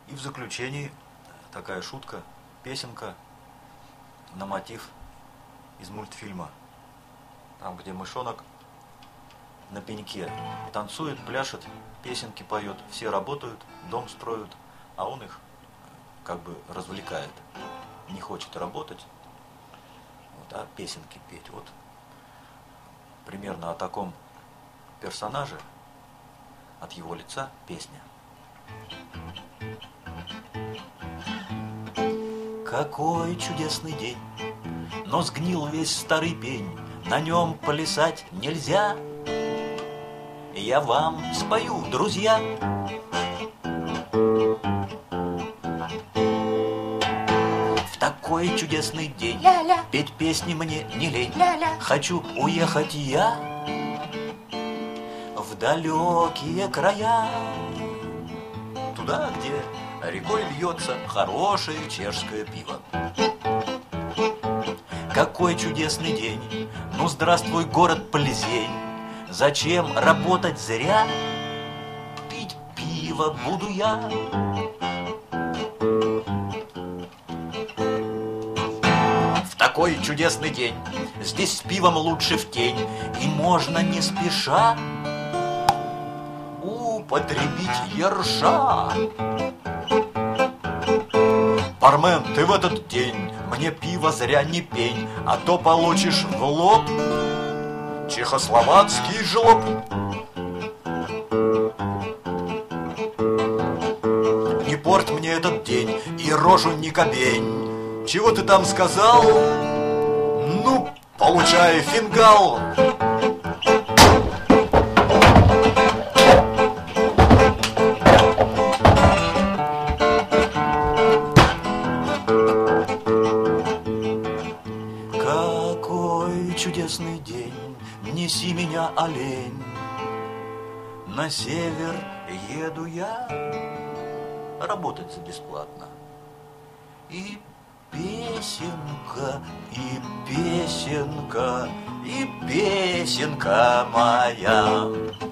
И в заключении такая шутка, песенка на мотив из мультфильма. Там, где мышонок на пеньке танцует, пляшет, песенки поет, все работают, дом строят, а он их как бы развлекает. Не хочет работать, вот, а песенки петь. Вот примерно о таком персонаже, от его лица песня. Какой чудесный день, но сгнил весь старый пень, на нем плясать нельзя. Я вам спою, друзья. В такой чудесный день петь песни мне не лень. Хочу уехать я в далекие края, туда, где рекой льется хорошее чешское пиво. Какой чудесный день, ну здравствуй, город Плезень. Зачем работать зря? Пить пиво буду я. В такой чудесный день здесь с пивом лучше в тень, и можно не спеша употребить ерша. Бармен, ты в этот день мне пиво зря не пень, а то получишь в лоб чехословацкий жлоб. Не порть мне этот день и рожу не кобень. Чего ты там сказал? Ну, получай фингал. Какой чудесный день, неси меня, олень. На север еду я работать за бесплатно. И песенка, и песенка, и песенка моя.